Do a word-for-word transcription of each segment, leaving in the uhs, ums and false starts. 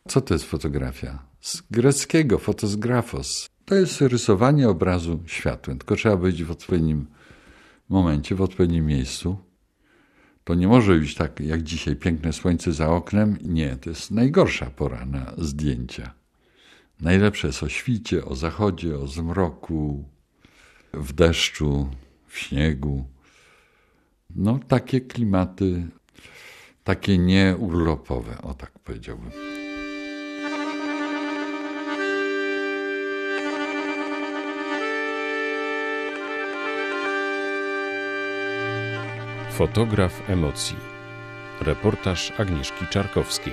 Co to jest fotografia? Z greckiego fotosgrafos. To jest rysowanie obrazu światłem, tylko trzeba być w odpowiednim momencie, w odpowiednim miejscu. To nie może być tak jak dzisiaj, piękne słońce za oknem. Nie, to jest najgorsza pora na zdjęcia. Najlepsze jest o świcie, o zachodzie, o zmroku, w deszczu, w śniegu. No takie klimaty, takie nieurlopowe, o tak powiedziałbym. Fotograf emocji. Reportaż Agnieszki Czarkowskiej.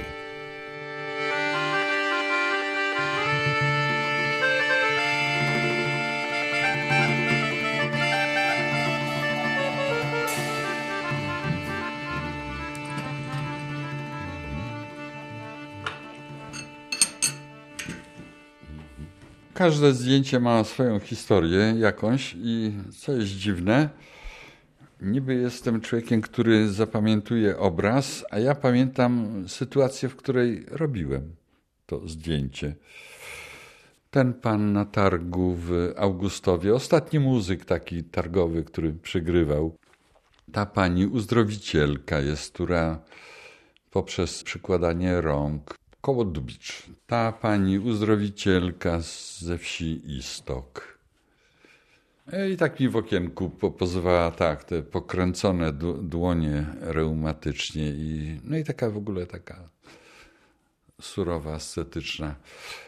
Każde zdjęcie ma swoją historię jakąś i co jest dziwne, niby jestem człowiekiem, który zapamiętuje obraz, a ja pamiętam sytuację, w której robiłem to zdjęcie. Ten pan na targu w Augustowie, ostatni muzyk taki targowy, który przygrywał. Ta pani uzdrowicielka jest, która poprzez przykładanie rąk koło Dubicz. Ta pani uzdrowicielka ze wsi Istok. I tak mi w okienku pozowała tak, te pokręcone dłonie reumatycznie i no i taka w ogóle taka surowa, ascetyczna.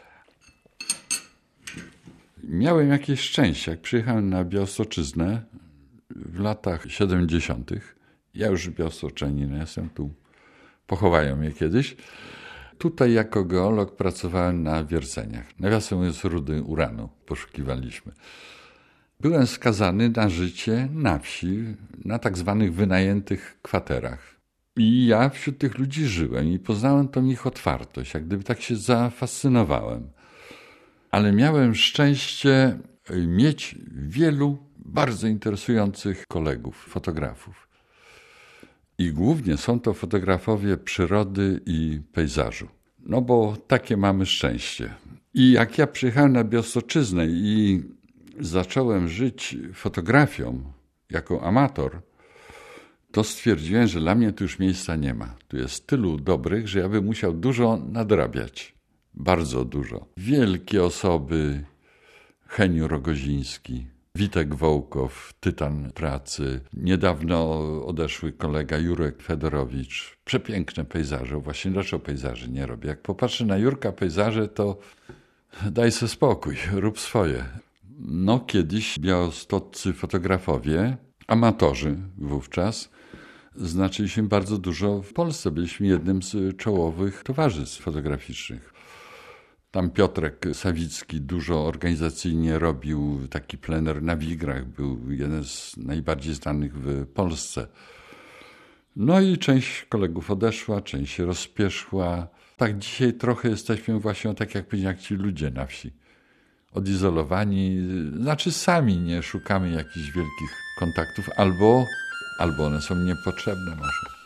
Miałem jakieś szczęście, jak przyjechałem na Białostoczyznę w latach siedemdziesiątych. Ja już białostoczenin, jestem tu, pochowają mnie kiedyś. Tutaj jako geolog pracowałem na wierceniach. Nawiasem mówiąc, rudy uranu poszukiwaliśmy. Byłem skazany na życie na wsi, na tak zwanych wynajętych kwaterach. I ja wśród tych ludzi żyłem i poznałem tą ich otwartość, jak gdyby tak się zafascynowałem. Ale miałem szczęście mieć wielu bardzo interesujących kolegów, fotografów. I głównie są to fotografowie przyrody i pejzażu. No bo takie mamy szczęście. I jak ja przyjechałem na Białostoczyznę i zacząłem żyć fotografią jako amator, to stwierdziłem, że dla mnie tu już miejsca nie ma. Tu jest tylu dobrych, że ja bym musiał dużo nadrabiać. Bardzo dużo. Wielkie osoby, Heniu Rogoziński, Witek Wołkow, tytan pracy, niedawno odeszły kolega Jurek Fedorowicz. Przepiękne pejzaże, właśnie dlaczego pejzaży nie robię. Jak popatrzę na Jurka pejzaże, to daj sobie spokój, rób swoje. No kiedyś białostoccy fotografowie, amatorzy wówczas, znaczyli się bardzo dużo w Polsce. Byliśmy jednym z czołowych towarzystw fotograficznych. Tam Piotrek Sawicki dużo organizacyjnie robił, taki plener na Wigrach, był jeden z najbardziej znanych w Polsce. No i część kolegów odeszła, część się rozpieszła. Tak dzisiaj trochę jesteśmy właśnie tak jak jak ci ludzie na wsi. Odizolowani, znaczy sami nie szukamy jakichś wielkich kontaktów, albo, albo one są niepotrzebne może.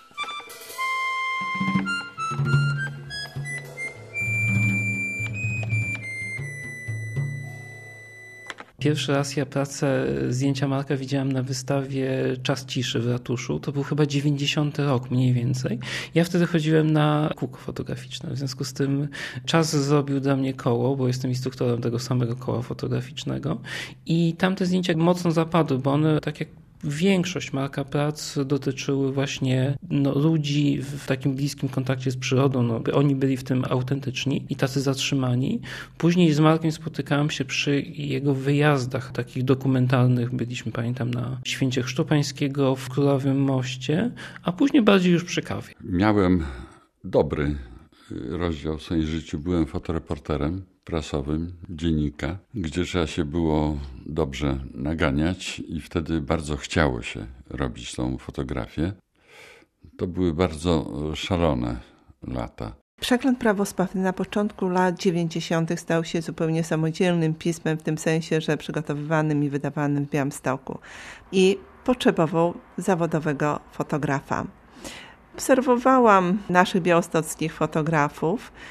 Pierwszy raz ja pracę zdjęcia Marka widziałem na wystawie Czas ciszy w ratuszu. To był chyba dziewięćdziesiąty rok mniej więcej. Ja wtedy chodziłem na kółko fotograficzne. W związku z tym czas zrobił dla mnie koło, bo jestem instruktorem tego samego koła fotograficznego. I tamte zdjęcia mocno zapadły, bo one tak jak większość Marka prac dotyczyły właśnie no, ludzi w takim bliskim kontakcie z przyrodą. No, oni byli w tym autentyczni i tacy zatrzymani. Później z Markiem spotykałem się przy jego wyjazdach takich dokumentalnych. Byliśmy, pamiętam, na Święcie Chrztu Pańskiego w Królowym Moście, a później bardziej już przy kawie. Miałem dobry rozdział w swoim życiu. Byłem fotoreporterem prasowym dziennika, gdzie trzeba się było dobrze naganiać i wtedy bardzo chciało się robić tą fotografię. To były bardzo szalone lata. Przegląd Prawosławny na początku lat dziewięćdziesiątych stał się zupełnie samodzielnym pismem, w tym sensie, że przygotowywanym i wydawanym w Białymstoku i potrzebował zawodowego fotografa. Obserwowałam naszych białostockich fotografów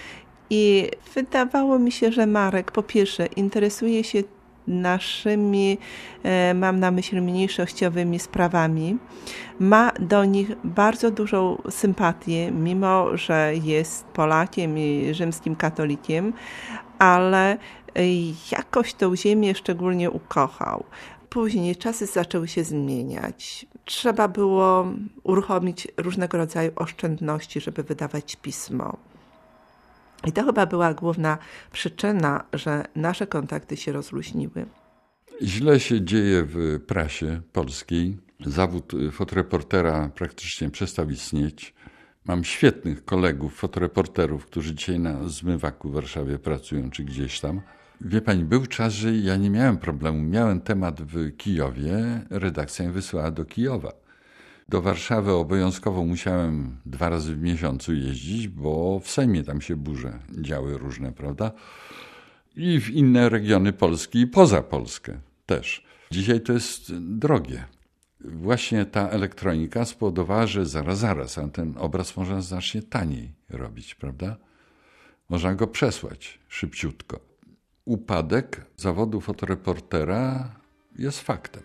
I wydawało mi się, że Marek po pierwsze interesuje się naszymi, mam na myśli mniejszościowymi sprawami, ma do nich bardzo dużą sympatię, mimo że jest Polakiem i rzymskim katolikiem, ale jakoś tą ziemię szczególnie ukochał. Później czasy zaczęły się zmieniać. Trzeba było uruchomić różnego rodzaju oszczędności, żeby wydawać pismo. I to chyba była główna przyczyna, że nasze kontakty się rozluźniły. Źle się dzieje w prasie polskiej. Zawód fotoreportera praktycznie przestał istnieć. Mam świetnych kolegów, fotoreporterów, którzy dzisiaj na Zmywaku w Warszawie pracują, czy gdzieś tam. Wie pani, był czas, że ja nie miałem problemu. Miałem temat w Kijowie, redakcja mnie wysyłała do Kijowa. Do Warszawy obowiązkowo musiałem dwa razy w miesiącu jeździć, bo w Sejmie tam się burze działy różne, prawda? I w inne regiony Polski i poza Polskę też. Dzisiaj to jest drogie. Właśnie ta elektronika spowodowała, że zaraz, zaraz, a ten obraz można znacznie taniej robić, prawda? Można go przesłać szybciutko. Upadek zawodu fotoreportera jest faktem.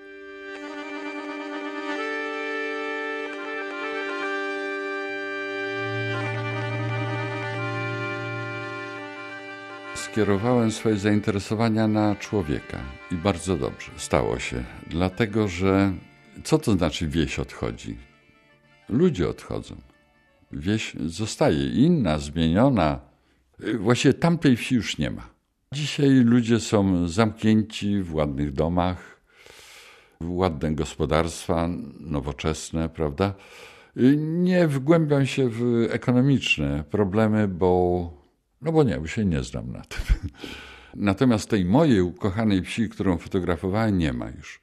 Skierowałem swoje zainteresowania na człowieka i bardzo dobrze stało się, dlatego że co to znaczy wieś odchodzi? Ludzie odchodzą. Wieś zostaje inna, zmieniona. Właściwie tamtej wsi już nie ma. Dzisiaj ludzie są zamknięci w ładnych domach, ładne gospodarstwa, nowoczesne, prawda? Nie wgłębiam się w ekonomiczne problemy, bo No bo nie, bo się nie znam na tym. Natomiast tej mojej ukochanej wsi, którą fotografowałem, nie ma już.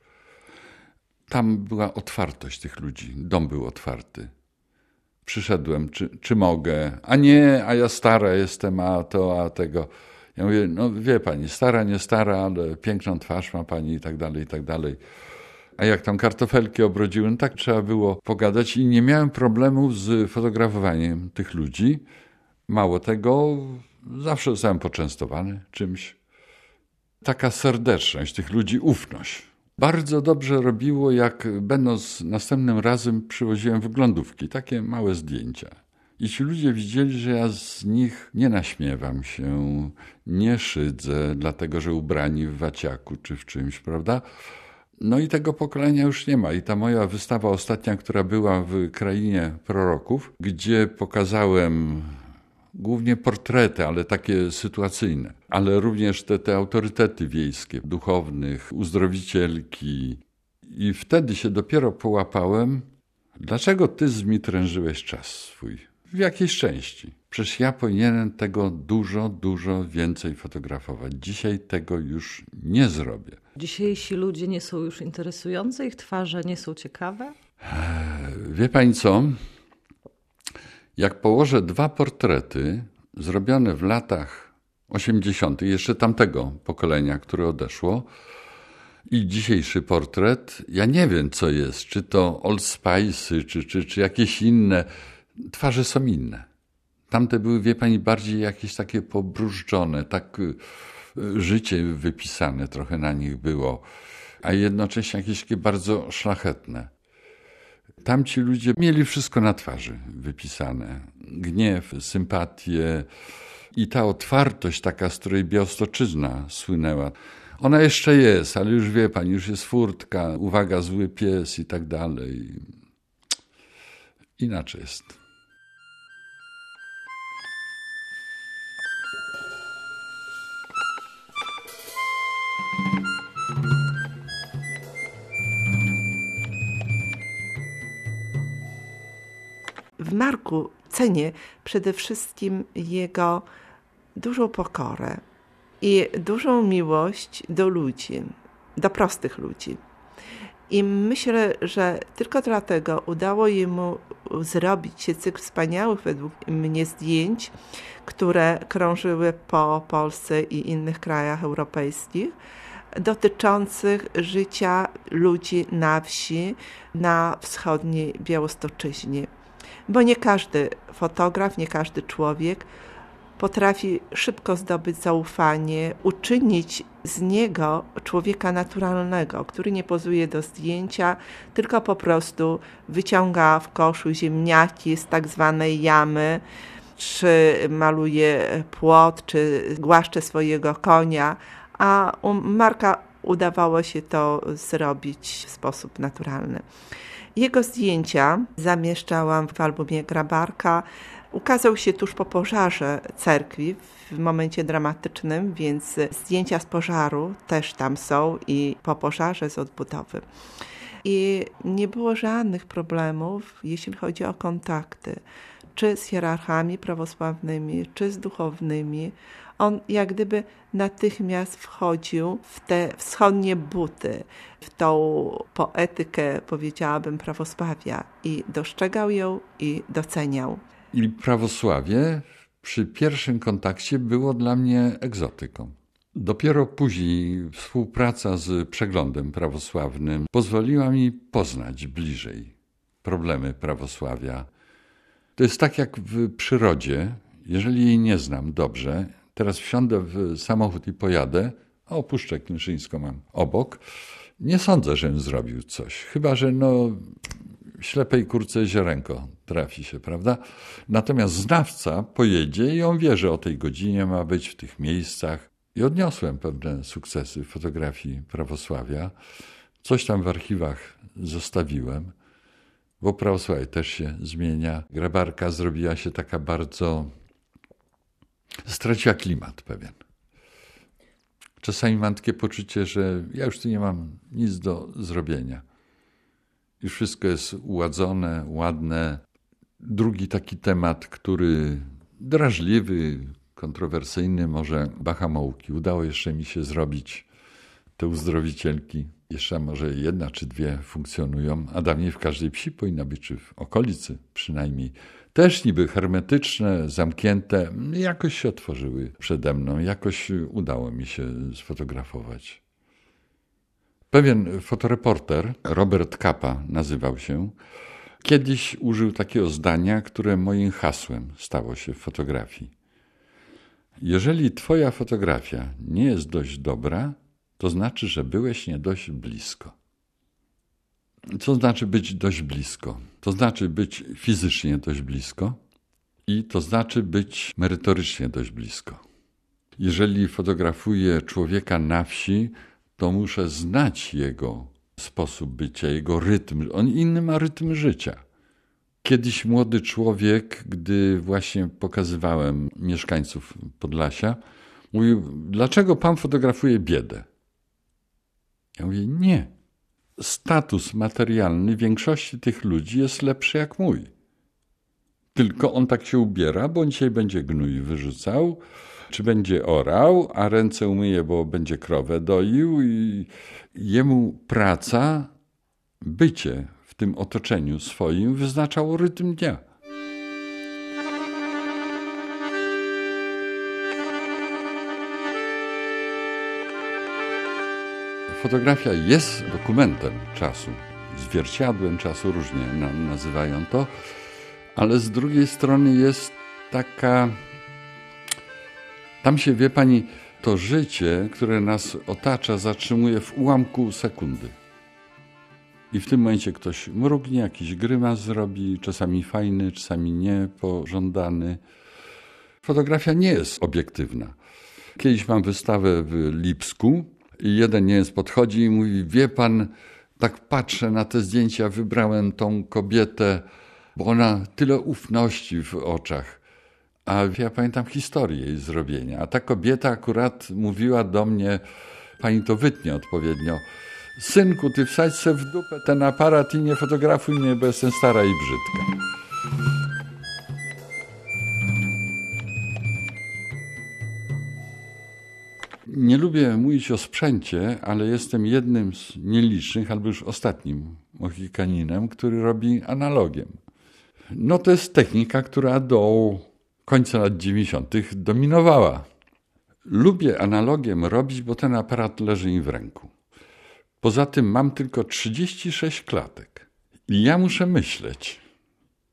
Tam była otwartość tych ludzi. Dom był otwarty. Przyszedłem, czy, czy mogę? A nie, a ja stara jestem, a to, a tego. Ja mówię, no wie pani, stara, nie stara, ale piękną twarz ma pani i tak dalej, i tak dalej. A jak tam kartofelki obrodziły, no tak trzeba było pogadać i nie miałem problemu z fotografowaniem tych ludzi. Mało tego, zawsze zostałem poczęstowany czymś. Taka serdeczność tych ludzi, ufność. Bardzo dobrze robiło, jak będąc następnym razem przywoziłem wyglądówki, takie małe zdjęcia. I ci ludzie widzieli, że ja z nich nie naśmiewam się, nie szydzę, dlatego że ubrani w waciaku czy w czymś, prawda? No i tego pokolenia już nie ma. I ta moja wystawa ostatnia, która była w Krainie Proroków, gdzie pokazałem głównie portrety, ale takie sytuacyjne, ale również te, te autorytety wiejskie, duchownych, uzdrowicielki. I wtedy się dopiero połapałem, dlaczego ty zmitrężyłeś czas swój? W jakiejś części. Przecież ja powinienem tego dużo, dużo więcej fotografować. Dzisiaj tego już nie zrobię. Dzisiejsi ludzie nie są już interesujące, ich twarze nie są ciekawe? Wie pani co? Jak położę dwa portrety zrobione w latach osiemdziesiątych, jeszcze tamtego pokolenia, które odeszło, i dzisiejszy portret, ja nie wiem, co jest, czy to Old Spice'y, czy, czy, czy jakieś inne. Twarze są inne. Tamte były, wie pani, bardziej jakieś takie pobrużdżone, tak życie wypisane trochę na nich było, a jednocześnie jakieś takie bardzo szlachetne. Tamci ludzie mieli wszystko na twarzy wypisane. Gniew, sympatię i ta otwartość taka, z której Białostoczyzna słynęła. Ona jeszcze jest, ale już wie pani, już jest furtka, uwaga, zły pies i tak dalej. Inaczej jest. W Marku cenię przede wszystkim jego dużą pokorę i dużą miłość do ludzi, do prostych ludzi. I myślę, że tylko dlatego udało jemu zrobić się cykl wspaniałych według mnie zdjęć, które krążyły po Polsce i innych krajach europejskich, dotyczących życia ludzi na wsi, na wschodniej Białostoczyźnie. Bo nie każdy fotograf, nie każdy człowiek potrafi szybko zdobyć zaufanie, uczynić z niego człowieka naturalnego, który nie pozuje do zdjęcia, tylko po prostu wyciąga w koszu ziemniaki z tak zwanej jamy, czy maluje płot, czy głaszcze swojego konia, a u Marka udawało się to zrobić w sposób naturalny. Jego zdjęcia zamieszczałam w albumie Grabarka. Ukazał się tuż po pożarze cerkwi, w momencie dramatycznym, więc zdjęcia z pożaru też tam są i po pożarze z odbudowy. I nie było żadnych problemów, jeśli chodzi o kontakty, czy z hierarchami prawosławnymi, czy z duchownymi. On jak gdyby natychmiast wchodził w te wschodnie buty, w tą poetykę, powiedziałabym, prawosławia i dostrzegał ją i doceniał. I prawosławie przy pierwszym kontakcie było dla mnie egzotyką. Dopiero później współpraca z Przeglądem Prawosławnym pozwoliła mi poznać bliżej problemy prawosławia. To jest tak jak w przyrodzie, jeżeli jej nie znam dobrze, teraz wsiądę w samochód i pojadę, a Puszczę Knyszyńską mam obok, nie sądzę, żebym zrobił coś. Chyba że no ślepej kurce ziarenko trafi się, prawda? Natomiast znawca pojedzie i on wie, że o tej godzinie ma być w tych miejscach. I odniosłem pewne sukcesy w fotografii prawosławia. Coś tam w archiwach zostawiłem, bo prawosławie też się zmienia. Grabarka zrobiła się taka bardzo... straciła klimat pewien. Czasami mam takie poczucie, że ja już tu nie mam nic do zrobienia. Już wszystko jest uładzone, ładne. Drugi taki temat, który drażliwy, kontrowersyjny, może Bachamołki. Udało jeszcze mi się zrobić te uzdrowicielki. Jeszcze może jedna czy dwie funkcjonują, a dawniej w każdej wsi powinna być, czy w okolicy przynajmniej. Też niby hermetyczne, zamknięte, jakoś się otworzyły przede mną, jakoś udało mi się sfotografować. Pewien fotoreporter, Robert Capa nazywał się, kiedyś użył takiego zdania, które moim hasłem stało się w fotografii. Jeżeli twoja fotografia nie jest dość dobra, to znaczy, że byłeś nie dość blisko. Co znaczy być dość blisko? To znaczy być fizycznie dość blisko i to znaczy być merytorycznie dość blisko. Jeżeli fotografuję człowieka na wsi, to muszę znać jego sposób bycia, jego rytm. On inny ma rytm życia. Kiedyś młody człowiek, gdy właśnie pokazywałem mieszkańców Podlasia, mówił, dlaczego pan fotografuje biedę? Ja mówię, nie. Status materialny większości tych ludzi jest lepszy jak mój. Tylko on tak się ubiera, bo on dzisiaj będzie gnój wyrzucał, czy będzie orał, a ręce umyje, bo będzie krowę doił i jemu praca, bycie w tym otoczeniu swoim wyznaczało rytm dnia. Fotografia jest dokumentem czasu, zwierciadłem czasu, różnie nazywają to, ale z drugiej strony jest taka... Tam się, wie pani, to życie, które nas otacza, zatrzymuje w ułamku sekundy. I w tym momencie ktoś mrugnie, jakiś grymas zrobi, czasami fajny, czasami nie, pożądany. Fotografia nie jest obiektywna. Kiedyś mam wystawę w Lipsku i jeden Niemiec podchodzi i mówi, wie pan, tak patrzę na te zdjęcia, wybrałem tą kobietę, bo ona tyle ufności w oczach. A ja pamiętam historię jej zrobienia. A ta kobieta akurat mówiła do mnie, pani to wytnie odpowiednio, synku, ty wsadź se w dupę ten aparat i nie fotografuj mnie, bo jestem stara i brzydka. Nie lubię mówić o sprzęcie, ale jestem jednym z nielicznych, albo już ostatnim mohikaninem, który robi analogiem. No to jest technika, która do końca lat dziewięćdziesiątych dominowała. Lubię analogiem robić, bo ten aparat leży mi w ręku. Poza tym mam tylko trzydzieści sześć klatek i ja muszę myśleć.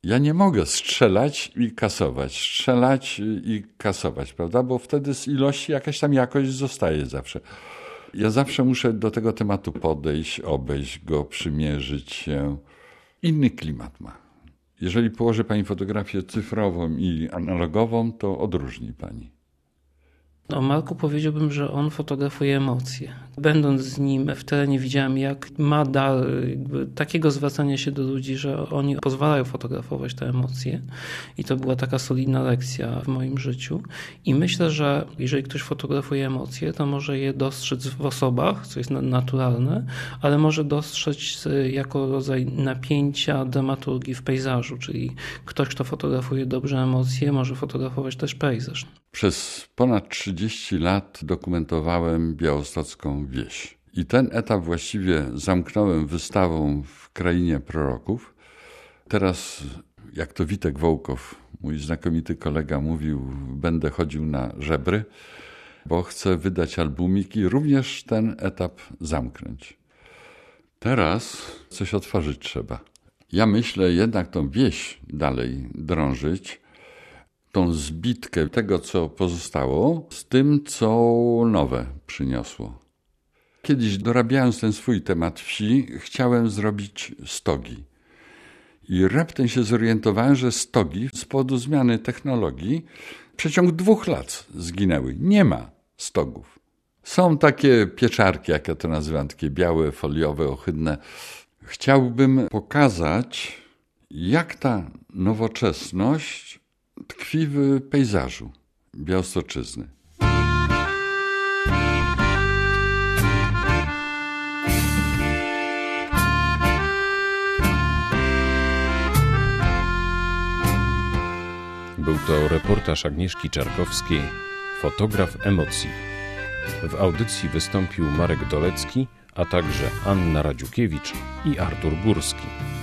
Ja nie mogę strzelać i kasować, strzelać i kasować, prawda? Bo wtedy z ilości jakaś tam jakość zostaje zawsze. Ja zawsze muszę do tego tematu podejść, obejść go, przymierzyć się. Inny klimat ma. Jeżeli położy pani fotografię cyfrową i analogową, to odróżni pani. O Marku powiedziałbym, że on fotografuje emocje. Będąc z nim w terenie widziałem, jak ma dar jakby takiego zwracania się do ludzi, że oni pozwalają fotografować te emocje i to była taka solidna lekcja w moim życiu. I myślę, że jeżeli ktoś fotografuje emocje, to może je dostrzec w osobach, co jest naturalne, ale może dostrzec jako rodzaj napięcia dramaturgii w pejzażu, czyli ktoś, kto fotografuje dobrze emocje, może fotografować też pejzaż. Przez ponad trzydzieści lat dokumentowałem białostocką wieś. I ten etap właściwie zamknąłem wystawą w Krainie Proroków. Teraz, jak to Witek Wołkow, mój znakomity kolega, mówił, będę chodził na żebry, bo chcę wydać albumik i również ten etap zamknąć. Teraz coś otworzyć trzeba. Ja myślę jednak tą wieś dalej drążyć, tą zbitkę tego, co pozostało, z tym, co nowe przyniosło. Kiedyś, dorabiając ten swój temat wsi, chciałem zrobić stogi. I raptem się zorientowałem, że stogi z powodu zmiany technologii w przeciągu dwóch lat zginęły. Nie ma stogów. Są takie pieczarki, jak ja to nazywam, takie białe, foliowe, ohydne. Chciałbym pokazać, jak ta nowoczesność tkwi w pejzażu Białostoczyzny. Był to reportaż Agnieszki Czarkowskiej, fotograf emocji. W audycji wystąpił Marek Dolecki, a także Anna Radziukiewicz i Artur Górski.